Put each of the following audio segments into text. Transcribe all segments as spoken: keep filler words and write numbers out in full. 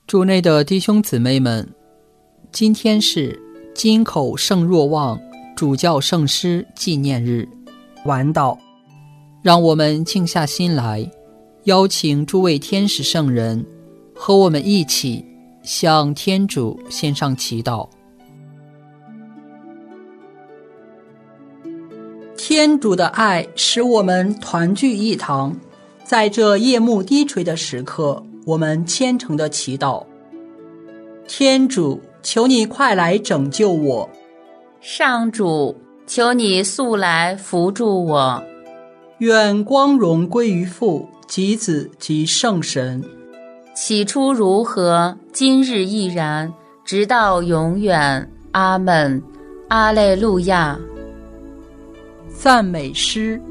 主内的弟兄姊妹们，今天是金口圣若望主教圣师纪念日，晚祷。让我们静下心来，邀请诸位天使圣人和我们一起向天主献上祈祷。天主的爱使我们团聚一堂，在这夜幕低垂的时刻，我们虔诚地祈祷。天主，求你快来拯救我。 上主，求你速来扶助我。 愿光荣归于父及子及圣神， 起初如何，今日亦然，直到永远。阿们。阿肋路亚。 赞美诗。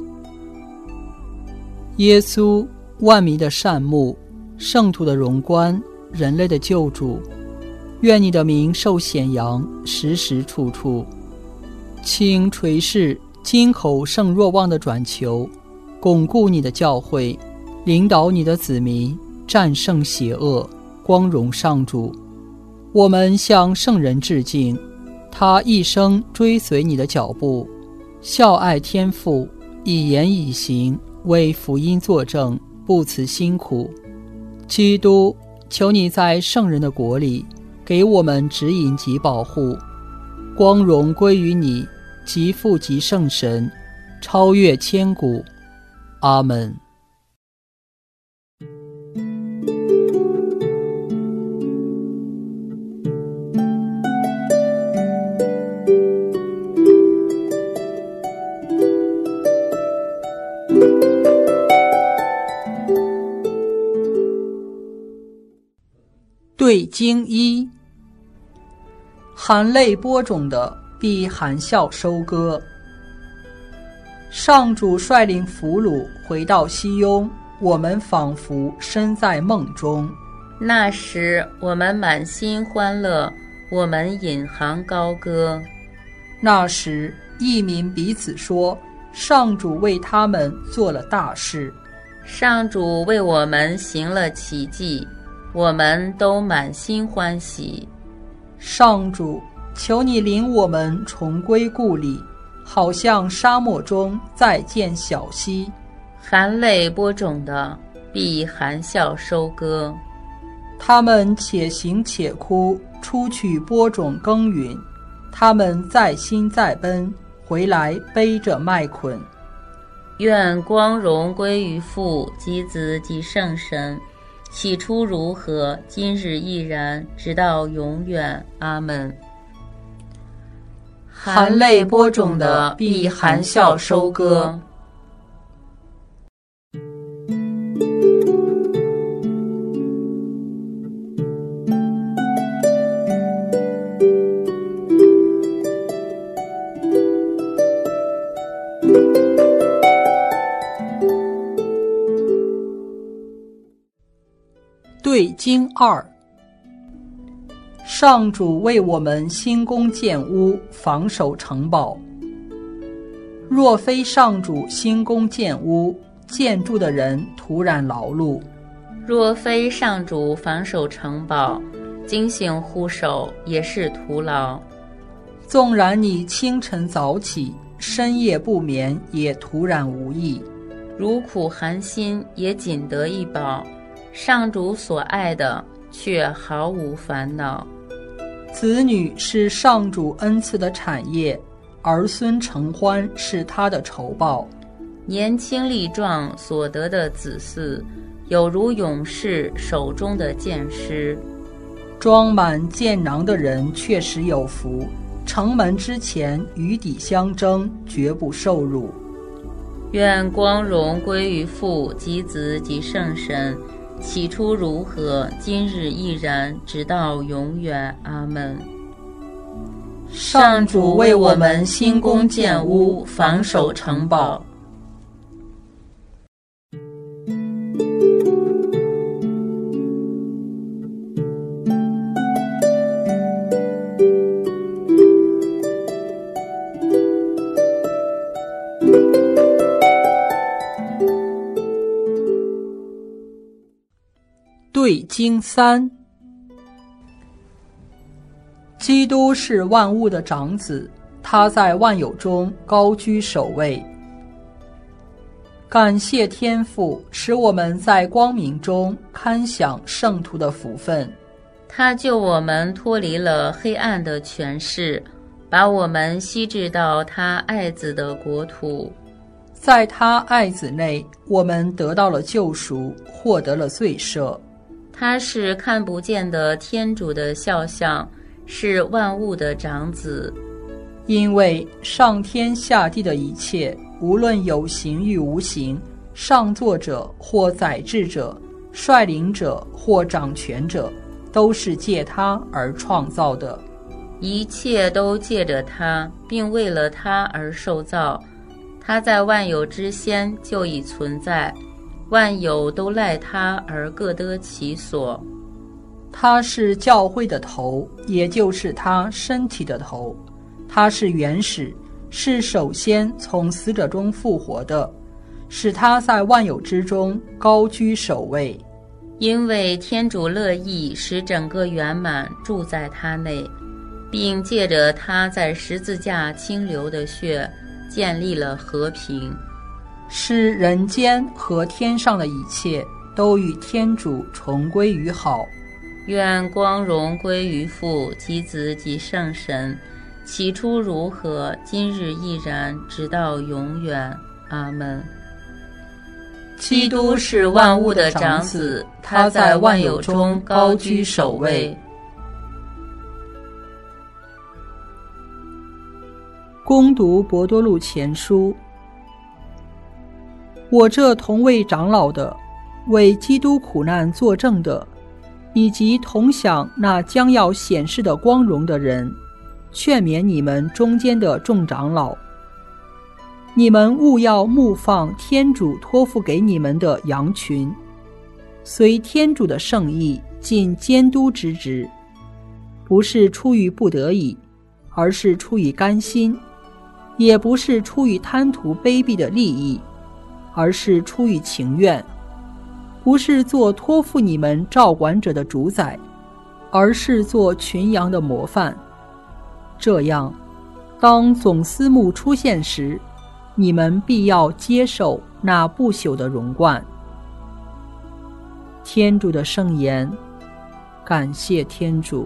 耶稣，万民的善牧，圣徒的荣冠，人类的救主，愿你的名受显扬，时时处处。请垂视金口圣若望的转求，巩固你的教会，领导你的子民，战胜邪恶，光荣上主。我们向圣人致敬，他一生追随你的脚步，孝爱天父，以言以行为福音作证，不辞辛苦。基督，求你在圣人的国里给我们指引及保护，光荣归于你，及父及圣神，超越千古。阿们。对经一，含泪播种的必含笑收割。上主率领俘虏回到西雍，我们仿佛身在梦中。 那时我们满心欢乐，我们引吭高歌。 那时异民彼此说，上主为他们做了大事， 上主为我们行了奇迹，我们都满心欢喜。 上主，求你领我们重归故里，好像沙漠中再见小溪。 含泪播种的必含笑收割。 他们且行且哭，出去播种耕耘，他们在心在奔，回来背着麦捆。 愿光荣归于父及子及圣神，起初如何，今日亦然，直到永远。阿们。 含泪播种的必含笑收割。对经二，上主为我们兴工建屋，防守城堡。若非上主兴工建屋，建筑的人徒然劳碌； 若非上主防守城堡，警醒护守也是徒劳。 纵然你清晨早起，深夜不眠，也徒然无益。 如苦寒心，也仅得一饱。上主所爱的，却毫无烦恼。 子女是上主恩赐的产业，儿孙承欢是他的酬报。 年轻力壮所得的子嗣，有如勇士手中的箭矢。 装满箭囊的人确实有福，城门之前与敌相争，绝不受辱。 愿光荣归于父及子及圣神，起初如何，今日亦然，直到永远。阿们。 上主为我们兴工建屋，防守城堡。对经三， 基督是万物的长子，他在万有中高居首位。感谢天父，使我们在光明中堪享圣徒的福分。 他救我们脱离了黑暗的权势，把我们吸至到他爱子的国土。 在他爱子内，我们得到了救赎，获得了罪赦。 他是看不见的天主的肖像，是万物的长子。 因为上天下地的一切，无论有形与无形，上作者或宰制者，率领者或掌权者，都是借他而创造的。 一切都借着他，并为了他而受造。他在万有之先就已存在，万有都赖他而各得其所。 他是教会的头，也就是他身体的头。他是原始，是首先从死者中复活的，使他在万有之中高居首位。 因为天主乐意使整个圆满住在他内，并借着他在十字架倾流的血建立了和平， 使人间和天上的一切都与天主重归于好。 愿光荣归于父及子及圣神，起初如何，今日亦然，直到永远。阿们。基督是万物的长子，他在万有中高居首位。 恭读伯多禄前书。我这同为长老的，为基督苦难作证的，以及同享那将要显示的光荣的人，劝勉你们中间的众长老，你们务要牧放天主托付给你们的羊群，随天主的圣意尽监督之职，不是出于不得已，而是出于甘心，也不是出于贪图卑鄙的利益，而是出于情愿，不是做托付你们照管者的主宰，而是做群羊的模范。这样，当总司牧出现时，你们必要接受那不朽的荣冠。天主的圣言，感谢天主。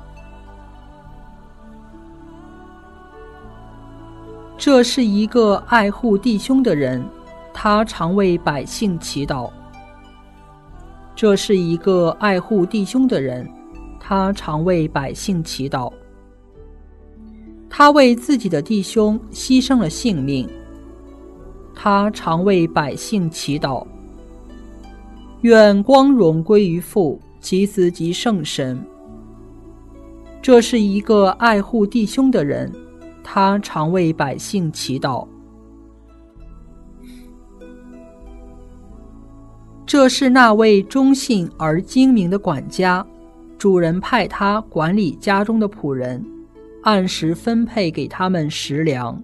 这是一个爱护弟兄的人，他常为百姓祈祷。这是一个爱护弟兄的人，他常为百姓祈祷。他为自己的弟兄牺牲了性命，他常为百姓祈祷。愿光荣归于父及子及圣神。这是一个爱护弟兄的人，他常为百姓祈祷。这是那位忠信而精明的管家，主人派他管理家中的仆人，按时分配给他们食粮。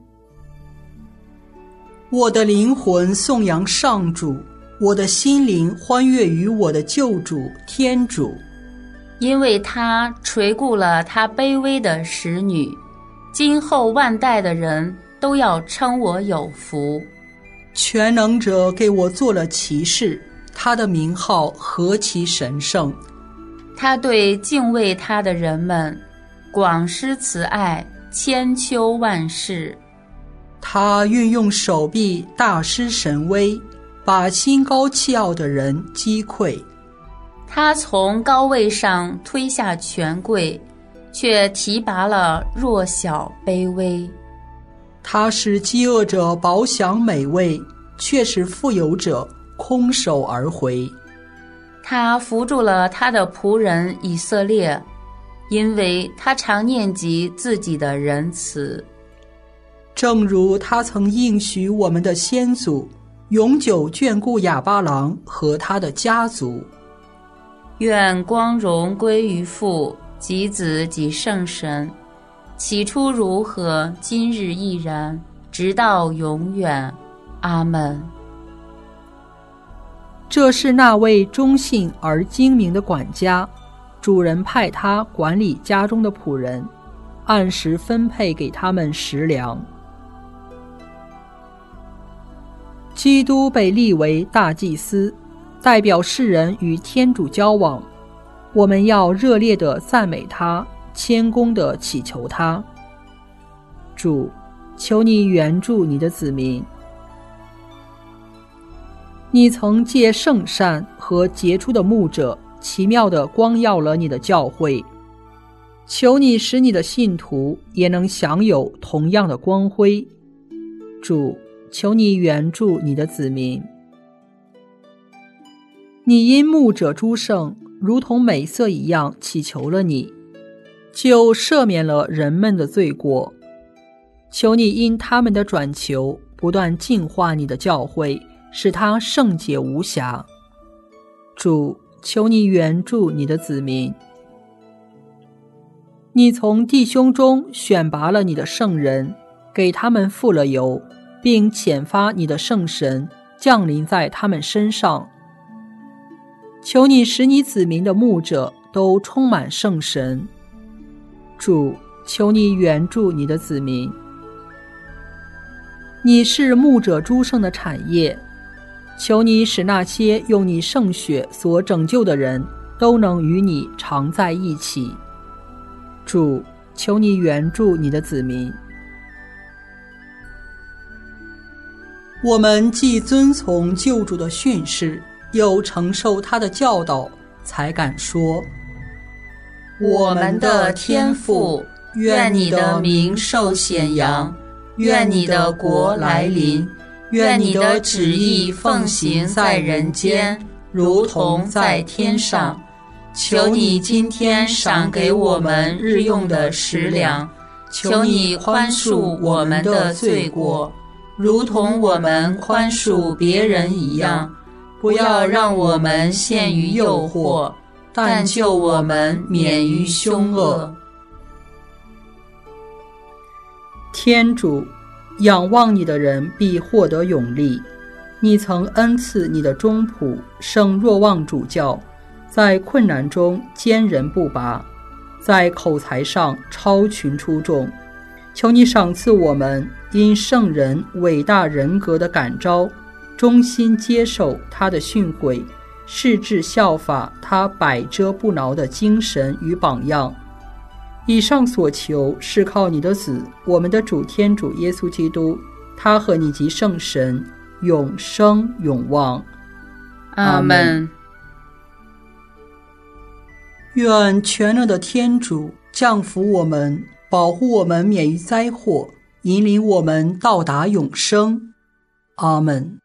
我的灵魂颂扬上主，我的心灵欢悦于我的救主天主， 因为他垂顾了他卑微的使女，今后万代的人都要称我有福。 全能者给我做了骑士，他的名号何其神圣！ 他对敬畏他的人们广施慈爱，千秋万世。 他运用手臂大施神威，把心高气傲的人击溃。 他从高位上推下权贵，却提拔了弱小卑微。 他使饥饿者饱享美味，却使富有者空手而回。 他扶助了他的仆人以色列，因为他常念及自己的仁慈。 正如他曾应许我们的先祖，永久眷顾亚巴郎和他的家族。 愿光荣归于父及子及圣神，起初如何，今日亦然，直到永远。阿们。 这是那位忠信而精明的管家，主人派他管理家中的仆人， 按时分配给他们食粮。基督被立为大祭司，代表世人与天主交往，我们要热烈地赞美他，谦恭地祈求他。主，求你援助你的子民。你曾借圣善和杰出的牧者奇妙地光耀了你的教会，求你使你的信徒也能享有同样的光辉。主，求你援助你的子民。你因牧者诸圣如同美色一样祈求了你，就赦免了人们的罪过。求你因他们的转求不断净化你的教会，使它圣洁无瑕。主，求你援助你的子民。你从弟兄中选拔了你的圣人，给他们付了油，并遣发你的圣神降临在他们身上。求你使你子民的牧者都充满圣神。主，求你援助你的子民。你是牧者诸圣的产业，求你使那些用你圣血所拯救的人都能与你常在一起。主，求你援助你的子民。我们既遵从救主的训示，又承受他的教导，才敢说： 我们的天父，愿你的名受显扬，愿你的国来临，愿你的旨意奉行在人间，如同在天上。求你今天赏给我们日用的食粮，求你宽恕我们的罪过，如同我们宽恕别人一样。不要让我们陷于诱惑，但救我们免于凶恶。 天主，仰望你的人必获得勇力。你曾恩赐你的忠仆圣若望主教，在困难中坚韧不拔，在口才上超群出众。求你赏赐我们因圣人伟大人格的感召，衷心接受他的训诲，誓志效法他百折不挠的精神与榜样。以上所求是靠你的子，我们的主天主耶稣基督，他和你及圣神永生永望。 阿们。 愿全能的天主降福我们，保护我们免于灾祸，引领我们到达永生。阿们。